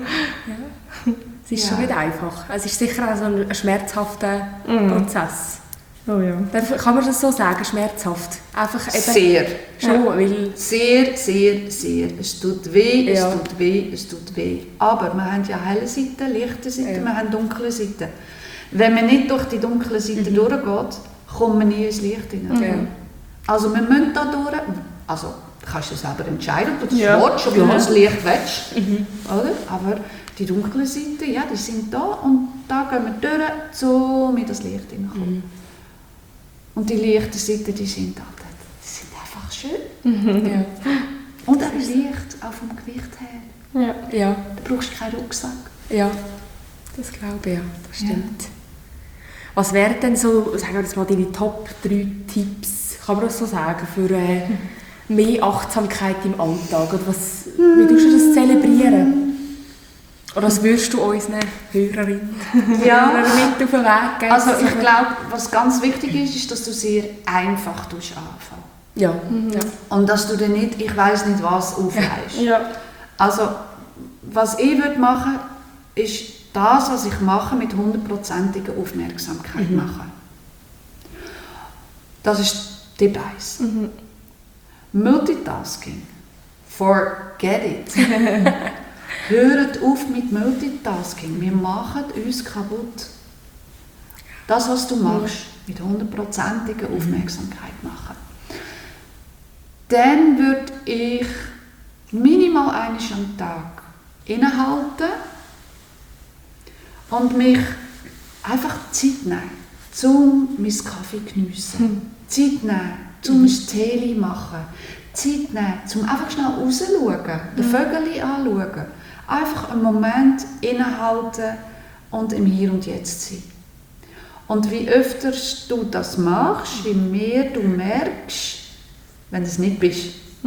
Es ist schon nicht einfach. Es ist sicher auch so ein schmerzhafter Prozess. Oh ja. Kann man das so sagen, schmerzhaft? Einfach eben sehr. Schon, weil sehr, sehr, sehr. Es tut weh, es tut weh. Aber wir haben ja helle Seiten, lichte Seiten, wir haben dunkle Seiten. Wenn man nicht durch die dunkle Seite durchgeht, kommt man nie ins Licht hinein. Also wir müssen da durch. Also du kannst du selber entscheiden, ob du das willst, ob du das Licht willst. Oder? Aber die dunklen Seiten, die sind da und da gehen wir durch, so mit das Licht hineinkommen. Und die leichten Seiten, die sind einfach schön. Und auch leicht, auch vom Gewicht her. Ja. Du brauchst keinen Rucksack. Ja, das glaube ich, das stimmt. Was wären denn so, sagen wir jetzt mal, deine Top 3 Tipps, kann man das so sagen, für mehr Achtsamkeit im Alltag? Oder wie tust du das zelebrieren? Oder was würdest du unseren Hörerinnen mit auf den Weg geben? Also ich glaube, was ganz wichtig ist, dass du sehr einfach anfängst. Ja. Und dass du dann nicht, ich weiss nicht was, aufhörst. Ja. Also was ich machen würde, ist das, was ich mache, mit 100%iger Aufmerksamkeit machen. Das ist Tipp 1. Multitasking. Forget it. Hört auf mit Multitasking. Wir machen uns kaputt. das, was du machst, mit 100%iger Aufmerksamkeit machen. Dann würde ich minimal einmal am Tag innehalten und mich einfach Zeit nehmen, um meinen Kaffee zu geniessen. Zeit nehmen, um ein Tee zu machen. Zeit nehmen, um einfach schnell rauszuschauen, den Vögel anzuschauen. Einfach einen Moment innehalten und im Hier und Jetzt sein. Und wie öfter du das machst, wie mehr du merkst, wenn du es nicht bist.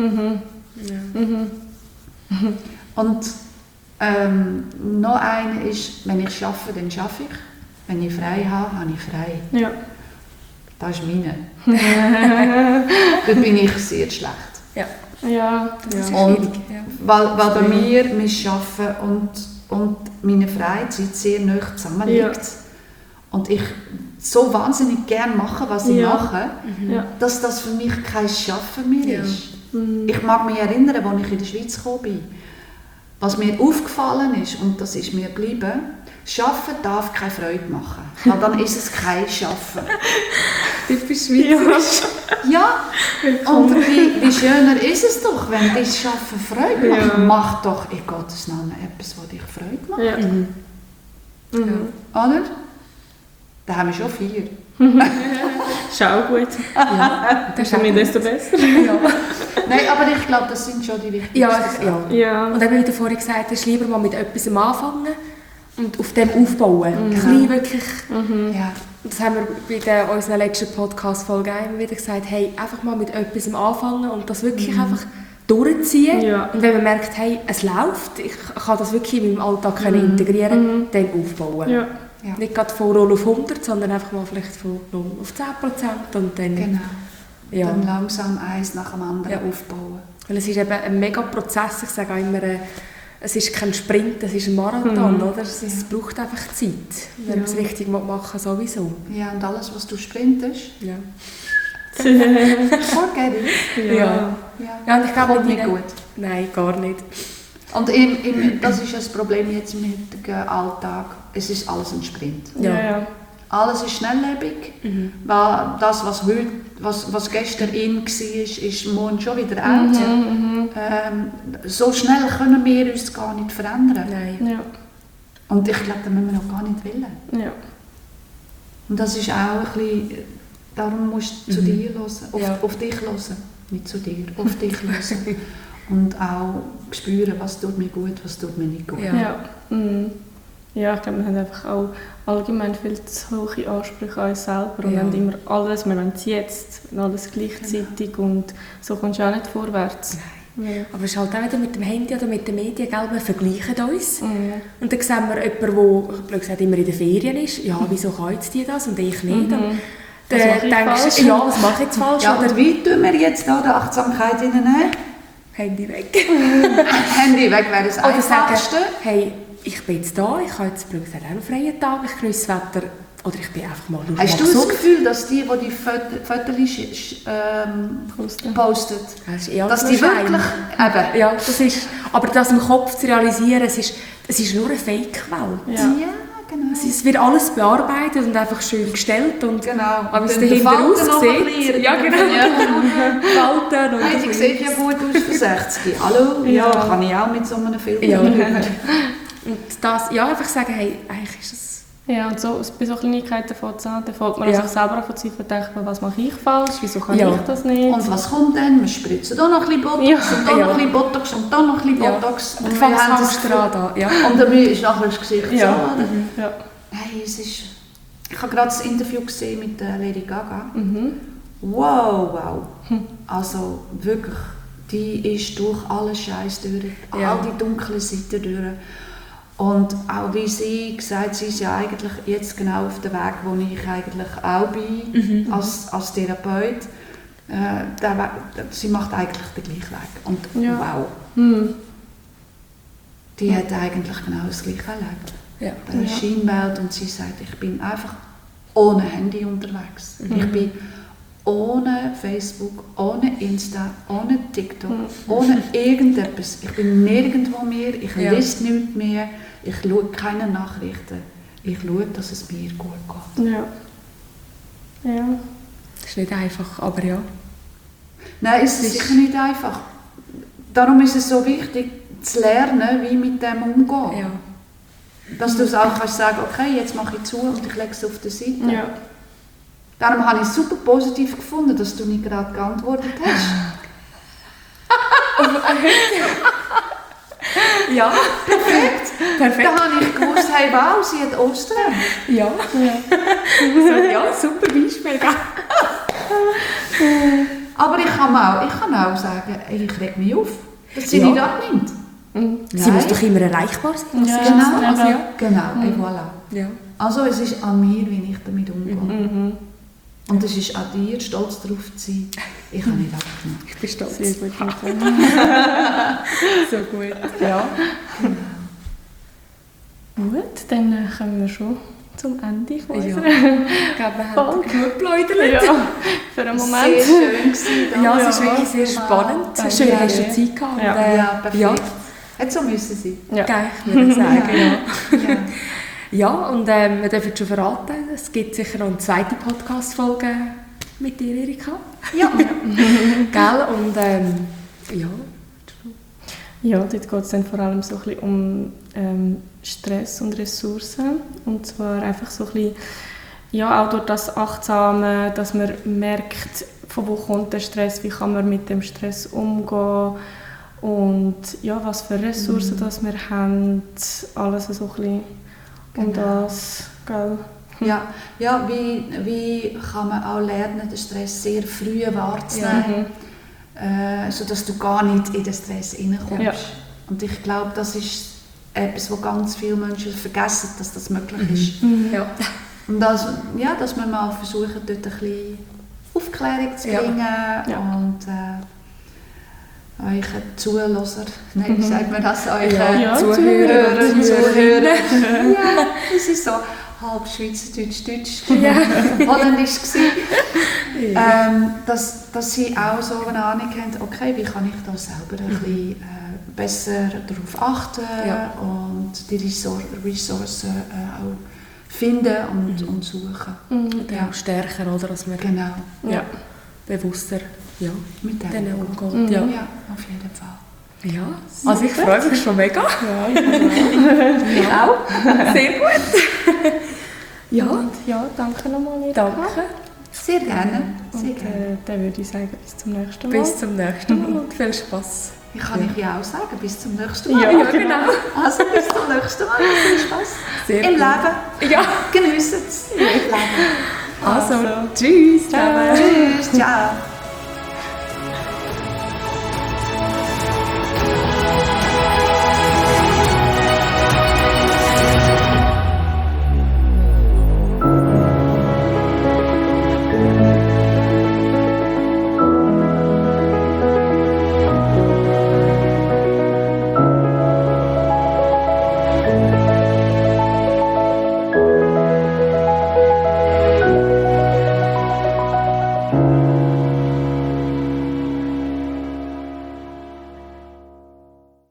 Und noch eine ist, wenn ich arbeite, dann arbeite ich. Wenn ich frei habe, habe ich frei. Ja. Das ist meine. Da bin ich sehr schlecht. Ja. Das ist Und schwierig. weil bei mir mein Arbeiten und meine Freizeit sehr nah zusammenliegt. Ja. Und ich so wahnsinnig gerne mache, was ich mache, Ja. dass das für mich kein Schaffen mehr Ja. ist. Ich mag mich erinnern, als ich in der Schweiz gekommen bin. Was mir aufgefallen ist, und das ist mir geblieben, Schaffen darf keine Freude machen. Weil dann ist es kein Schaffen. Typisch Schweizerisch. Ja, und wie schöner ist es doch, wenn das Schaffen Freude macht. Ja. Mach doch in Gottes Namen etwas, was dich Freude macht. Ja. Oder? Da haben wir schon 4. Schau gut. Das Für mich desto besser. Nein, aber ich glaube, das sind schon die wichtigsten Sachen. Ja. Und eben, wie du vorhin gesagt hast, lieber mal mit etwas anfangen und auf dem aufbauen. Ein bisschen wirklich. Ja. Das haben wir bei unserer letzten Podcast-Folge immer wieder gesagt, hey, einfach mal mit etwas anfangen und das wirklich einfach durchziehen. Ja. Und wenn man merkt, hey, es läuft, ich kann das wirklich in meinem Alltag können integrieren, dann aufbauen. Ja. Ja. Nicht gerade von 0 auf 100, sondern einfach mal vielleicht von 0 auf 10% und dann... Genau. Ja. Dann langsam eins nach dem anderen Ja. aufbauen. Weil es ist eben ein mega Prozess, ich sage auch immer, es ist kein Sprint, es ist ein Marathon, oder? Es braucht einfach Zeit, wenn man es richtig machen sowieso. Ja, und alles, was du sprintest, Ja. forget it. Ja. Ja. Ja, und ich glaube Kommt mit nicht ihnen- gut. Nein, gar nicht. Und das ist das Problem jetzt im heutigen Alltag. Es ist alles ein Sprint. Ja. Alles ist schnelllebig. Weil das, was heute, was gestern in war, ist morgen schon wieder out. So schnell können wir uns gar nicht verändern. Nein. Ja. Und ich glaube, das müssen wir noch gar nicht wollen. Ja. Und das ist auch ein bisschen, darum musst du zu dir hören, Ja. auf dich hören. Nicht zu dir, auf dich hören. Und auch spüren, was tut mir gut, was tut mir nicht gut. Ja. Ja. Ja, ich glaube, wir haben einfach auch allgemein viel zu hohe Ansprüche an uns selber und Ja. haben immer alles, wir wollen es jetzt, alles gleichzeitig und so kommst du auch nicht vorwärts. Ja. Aber es ist halt auch wieder mit dem Handy oder mit den Medien, gell? Wir vergleichen uns. Mhm. Und dann sehen wir jemanden, der blöd gesagt, immer in den Ferien ist. Ja, wieso kann jetzt die das und ich nicht? Und Was dann mache ich denkst falsch? du, ja, was mache ich jetzt falsch? Ja, Oder und wie tun wir jetzt da die Achtsamkeit reinnehmen? Handy weg. Handy weg wäre das Oder sagen, Einfachste. hey, ich bin jetzt da, ich habe jetzt blöd gesagt, auch einen freien Tag, ich genieße das Wetter. Oder ich bin einfach mal nur Hast du mal das gesund. Gefühl, dass die postet, Das ist eher dass nur die Schein. wirklich... Eben. Ja, das ist, aber das im Kopf zu realisieren, es ist nur eine Fake-Welt. Ja. Ja, genau. Es wird alles bearbeitet und einfach schön gestellt und Genau. aber wie es Und den dahinter Falten noch ein aussieht. bisschen- Ja, genau. Falten und Hey, ein die bisschen- sieht ja gut aus für 60. Hallo? Ja, kann ich auch mit so einem Film. Ja. Und das, ja, einfach sagen, hey, eigentlich ist es... Ja, und so, bei so Kleinigkeiten fängt es an, dann fängt man Ja. an sich selber an zu denken, was mache ich falsch, wieso kann Ja. ich das nicht? Und was kommt dann? Wir spritzen hier noch ein bisschen Botox Ja. und hier Ja. noch ein bisschen Botox und hier noch ein bisschen Ja. Botox. Und wir fängt haben das das Gefühl- Hamsterrad an. Ja. Und dabei ist nachher das Gesicht Ja. so, oder? Ja. Hey, es ist... Ich habe gerade das Interview gesehen mit Lady Gaga. Mhm. Wow. Also wirklich, die ist durch alle Scheiß durch, Ja. all die dunklen Seiten durch. Und auch wie sie gesagt, sie ist ja eigentlich jetzt genau auf dem Weg, wo ich eigentlich auch bin, als Therapeut. Sie macht eigentlich den gleichen Weg. Und Ja. wow, die hat eigentlich genau das gleiche erlebt. Ja. Eine Scheinwelt und sie sagt, ich bin einfach ohne Handy unterwegs. Ich bin ohne Facebook, ohne Insta, ohne TikTok, ohne irgendetwas. Ich bin nirgendwo mehr, ich Ja. lese nichts mehr, ich schaue keine Nachrichten. Ich schaue, dass es mir gut geht. Ja. Ja. Das ist nicht einfach, aber ja. Nein, es ist sicher nicht einfach. Darum ist es so wichtig, zu lernen, wie mit dem umgehen. Ja. Dass du es auch kannst sagen, okay, jetzt mache ich zu und ich lege es auf die Seite. Ja. Darum habe ich es super positiv gefunden, dass du nicht gerade geantwortet hast. Ja, perfekt. Da habe ich gewusst, hey, wow, sie hat Ostern. Ja. So, ja, super Beispiel. Aber ich kann auch sagen, ey, ich reg mich auf, dass sie Ja. nicht abnimmt. Sie muss doch immer erreichbar sein. Ja, Genau, also, ja. Genau, et voilà. Ja. Also es ist an mir, wie ich damit umgehe. Mhm. Und es ist an dir, stolz darauf zu sein. Ich habe nicht abgenommen. Ich bin stolz. Sehr gut. So gut. Ja. Gut, dann kommen wir schon zum Ende von Ja. unserer Ich glaube, wir haben Folge. genug geplaudert. Ja, für einen Moment. Sehr schön gewesen. Ja, es danke ist wirklich sehr spannend. Danke. Schön, hast du Zeit gehabt. Ja. Und, Ja, perfekt. Ja, Hätte so müssen sein. Ja. geil, ich würde sagen. Ja. Ja. Ja, und wir dürfen schon verraten, es gibt sicher noch eine zweite Podcast-Folge mit dir, Erika. Ja. Gell? Und ja. Ja, dort geht es dann vor allem so ein bisschen um Stress und Ressourcen. Und zwar einfach so ein bisschen, ja, auch durch das Achtsame, dass man merkt, von wo kommt der Stress, wie kann man mit dem Stress umgehen und ja, was für Ressourcen das wir haben, alles so ein bisschen um das, gell? Ja, ja, wie kann man auch lernen, den Stress sehr früh wahrzunehmen, sodass du gar nicht in den Stress hineinkommst. Ja. Und ich glaube, das ist etwas, wo ganz viele Menschen vergessen, dass das möglich ist. Ja. Und dass wir mal versuchen, dort ein bisschen Aufklärung zu Ja. bringen Ja. und euch Zuhörer, nein, wie sagt man das, euch Ja, Zuhörer und Zuhörer. Ja, es ist so halb Schweizerdeutsch, Holländisch gewesen. Dass sie auch so eine Ahnung haben, okay, wie kann ich da selber ein bisschen besser darauf achten und die Ressourcen auch finden und suchen. Und auch stärker, oder? Dass man Genau, Ja. bewusster mit dem. denen umgeht. Ja. Ja, auf jeden Fall. Ja. Also ich freue mich schon mega. Ja, ich auch. Sehr gut. Ja, Und ja, danke nochmal, Erika. danke. Sehr gerne. Sehr Und gerne. dann würde ich sagen, bis zum nächsten Mal. Bis zum nächsten Mal und viel Spaß. Ich kann ich ja auch sagen, bis zum nächsten Mal. Ja, genau. Also bis zum nächsten Mal. Viel Spaß Sehr im gut. Leben. Ja. Geniessen es im Leben. Also, tschüss. Ciao. Tschüss, ciao.